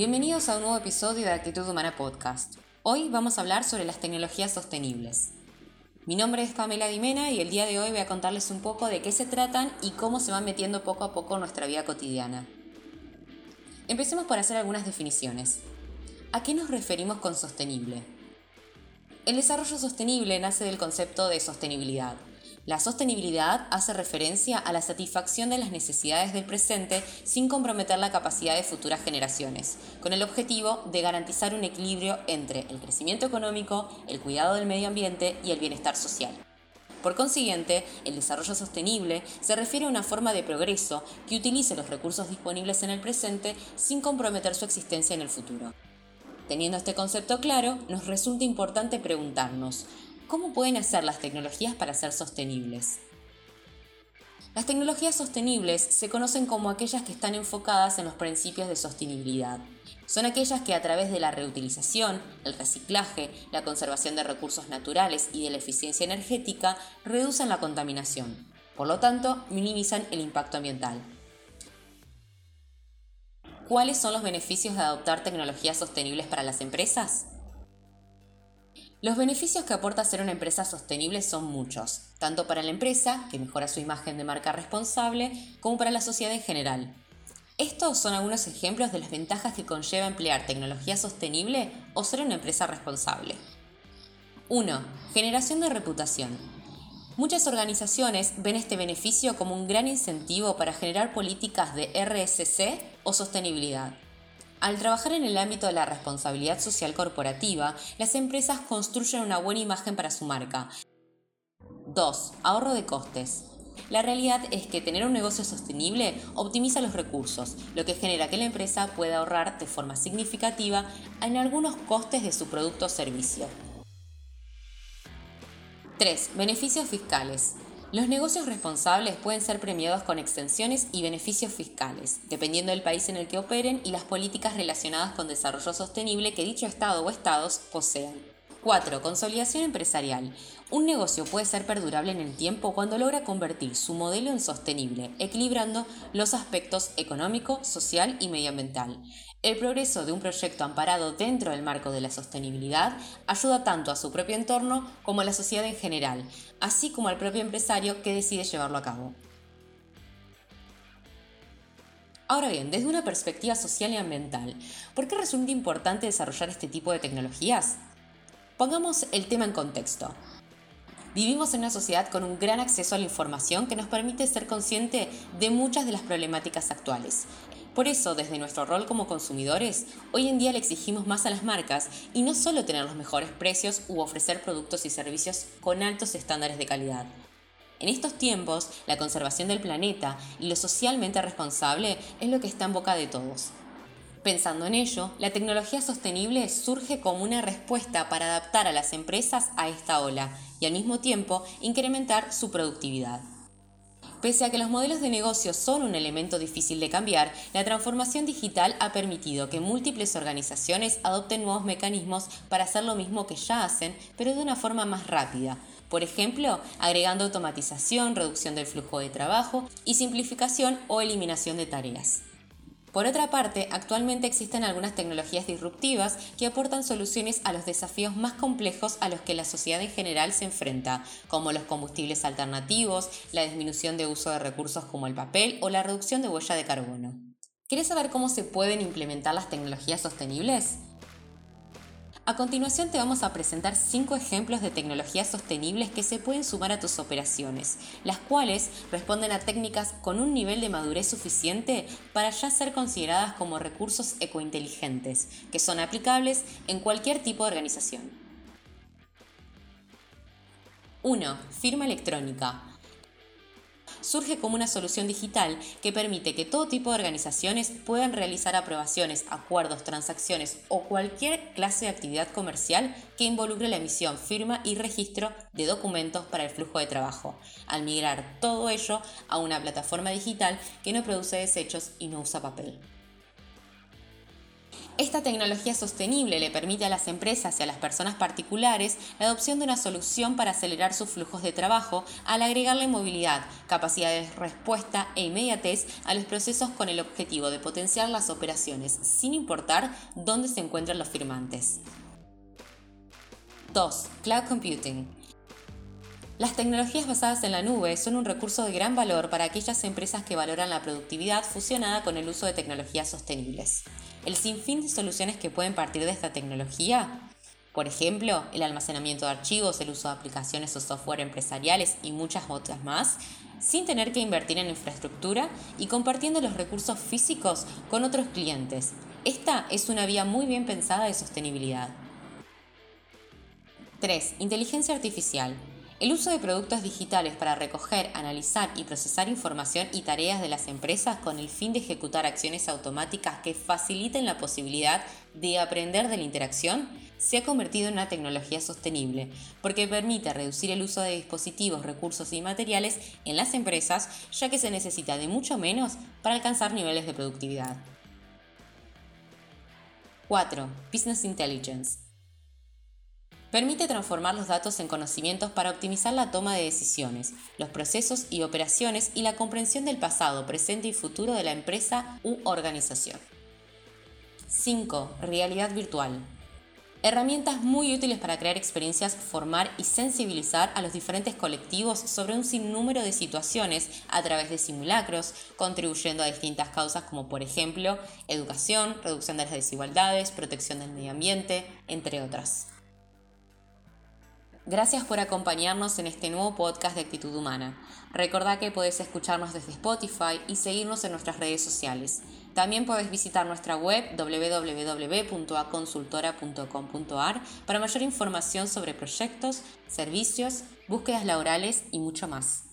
Bienvenidos a un nuevo episodio de Actitud Humana Podcast. Hoy vamos a hablar sobre las tecnologías sostenibles. Mi nombre es Pamela Dimena y el día de hoy voy a contarles un poco de qué se tratan y cómo se van metiendo poco a poco en nuestra vida cotidiana. Empecemos por hacer algunas definiciones. ¿A qué nos referimos con sostenible? El desarrollo sostenible nace del concepto de sostenibilidad. La sostenibilidad hace referencia a la satisfacción de las necesidades del presente sin comprometer la capacidad de futuras generaciones, con el objetivo de garantizar un equilibrio entre el crecimiento económico, el cuidado del medio ambiente y el bienestar social. Por consiguiente, el desarrollo sostenible se refiere a una forma de progreso que utilice los recursos disponibles en el presente sin comprometer su existencia en el futuro. Teniendo este concepto claro, nos resulta importante preguntarnos, ¿cómo pueden hacer las tecnologías para ser sostenibles? Las tecnologías sostenibles se conocen como aquellas que están enfocadas en los principios de sostenibilidad. Son aquellas que a través de la reutilización, el reciclaje, la conservación de recursos naturales y de la eficiencia energética reducen la contaminación. Por lo tanto, minimizan el impacto ambiental. ¿Cuáles son los beneficios de adoptar tecnologías sostenibles para las empresas? Los beneficios que aporta ser una empresa sostenible son muchos, tanto para la empresa, que mejora su imagen de marca responsable, como para la sociedad en general. Estos son algunos ejemplos de las ventajas que conlleva emplear tecnología sostenible o ser una empresa responsable. 1. Generación de reputación. Muchas organizaciones ven este beneficio como un gran incentivo para generar políticas de RSC o sostenibilidad. Al trabajar en el ámbito de la responsabilidad social corporativa, las empresas construyen una buena imagen para su marca. 2. Ahorro de costes. La realidad es que tener un negocio sostenible optimiza los recursos, lo que genera que la empresa pueda ahorrar de forma significativa en algunos costes de su producto o servicio. 3. Beneficios fiscales. Los negocios responsables pueden ser premiados con exenciones y beneficios fiscales, dependiendo del país en el que operen y las políticas relacionadas con desarrollo sostenible que dicho estado o estados posean. 4. Consolidación empresarial. Un negocio puede ser perdurable en el tiempo cuando logra convertir su modelo en sostenible, equilibrando los aspectos económico, social y medioambiental. El progreso de un proyecto amparado dentro del marco de la sostenibilidad ayuda tanto a su propio entorno como a la sociedad en general, así como al propio empresario que decide llevarlo a cabo. Ahora bien, desde una perspectiva social y ambiental, ¿por qué resulta importante desarrollar este tipo de tecnologías? Pongamos el tema en contexto. Vivimos en una sociedad con un gran acceso a la información que nos permite ser consciente de muchas de las problemáticas actuales. Por eso, desde nuestro rol como consumidores, hoy en día le exigimos más a las marcas y no solo tener los mejores precios u ofrecer productos y servicios con altos estándares de calidad. En estos tiempos, la conservación del planeta y lo socialmente responsable es lo que está en boca de todos. Pensando en ello, la tecnología sostenible surge como una respuesta para adaptar a las empresas a esta ola y al mismo tiempo incrementar su productividad. Pese a que los modelos de negocio son un elemento difícil de cambiar, la transformación digital ha permitido que múltiples organizaciones adopten nuevos mecanismos para hacer lo mismo que ya hacen, pero de una forma más rápida. Por ejemplo, agregando automatización, reducción del flujo de trabajo y simplificación o eliminación de tareas. Por otra parte, actualmente existen algunas tecnologías disruptivas que aportan soluciones a los desafíos más complejos a los que la sociedad en general se enfrenta, como los combustibles alternativos, la disminución de uso de recursos como el papel o la reducción de huella de carbono. ¿Querés saber cómo se pueden implementar las tecnologías sostenibles? A continuación te vamos a presentar 5 ejemplos de tecnologías sostenibles que se pueden sumar a tus operaciones, las cuales responden a técnicas con un nivel de madurez suficiente para ya ser consideradas como recursos ecointeligentes, que son aplicables en cualquier tipo de organización. 1. Firma electrónica. Surge como una solución digital que permite que todo tipo de organizaciones puedan realizar aprobaciones, acuerdos, transacciones o cualquier clase de actividad comercial que involucre la emisión, firma y registro de documentos para el flujo de trabajo, al migrar todo ello a una plataforma digital que no produce desechos y no usa papel. Esta tecnología sostenible le permite a las empresas y a las personas particulares la adopción de una solución para acelerar sus flujos de trabajo al agregarle movilidad, capacidad de respuesta e inmediatez a los procesos con el objetivo de potenciar las operaciones sin importar dónde se encuentran los firmantes. 2. Cloud Computing. Las tecnologías basadas en la nube son un recurso de gran valor para aquellas empresas que valoran la productividad fusionada con el uso de tecnologías sostenibles. El sinfín de soluciones que pueden partir de esta tecnología, por ejemplo, el almacenamiento de archivos, el uso de aplicaciones o software empresariales y muchas otras más, sin tener que invertir en infraestructura y compartiendo los recursos físicos con otros clientes. Esta es una vía muy bien pensada de sostenibilidad. 3. Inteligencia artificial. El uso de productos digitales para recoger, analizar y procesar información y tareas de las empresas con el fin de ejecutar acciones automáticas que faciliten la posibilidad de aprender de la interacción se ha convertido en una tecnología sostenible porque permite reducir el uso de dispositivos, recursos y materiales en las empresas, ya que se necesita de mucho menos para alcanzar niveles de productividad. 4. Business Intelligence. Permite transformar los datos en conocimientos para optimizar la toma de decisiones, los procesos y operaciones y la comprensión del pasado, presente y futuro de la empresa u organización. 5. Realidad virtual. Herramientas muy útiles para crear experiencias, formar y sensibilizar a los diferentes colectivos sobre un sinnúmero de situaciones a través de simulacros, contribuyendo a distintas causas como por ejemplo educación, reducción de las desigualdades, protección del medio ambiente, entre otras. Gracias por acompañarnos en este nuevo podcast de Actitud Humana. Recordá que podés escucharnos desde Spotify y seguirnos en nuestras redes sociales. También podés visitar nuestra web www.aconsultora.com.ar para mayor información sobre proyectos, servicios, búsquedas laborales y mucho más.